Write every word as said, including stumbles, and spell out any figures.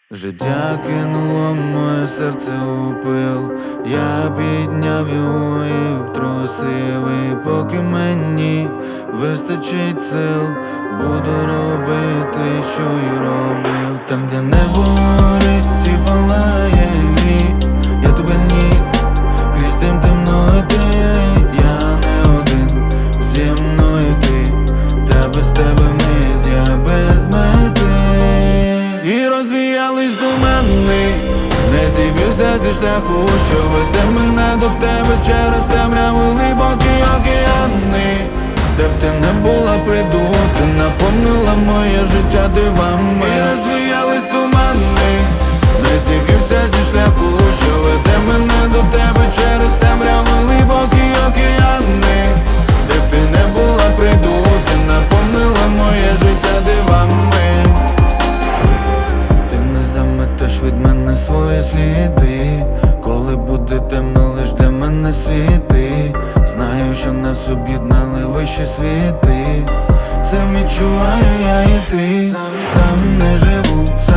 Життя кинуло моє серце у пил, я підняв його і втрусив, і поки мені вистачить сил, буду робити, що й робив. Там, де небо горить і палає ліс, я тебе ніс, крізь дим темної ти, я не один, зі мною ти, та без тебе мись, я без мети. І розвіялись тумани, не зіб'юся зі шляху, що веде мене до тебе через темряву глибокі океани. Де б ти не була, прийду, ти наповнила моє життя дивами. І розвіялись тумани, не зіб'юся зі шляху, що веде мене до тебе через темряву глибокі океани. Де б ти не була, прийду, ти наповнила моє життя дивами. Заметеш від мене свої сліди, коли буде темно, лиш для мене світи. Знаю, що нас об'єднали вищі світи, це відчуваю я і ти. Сам не живу.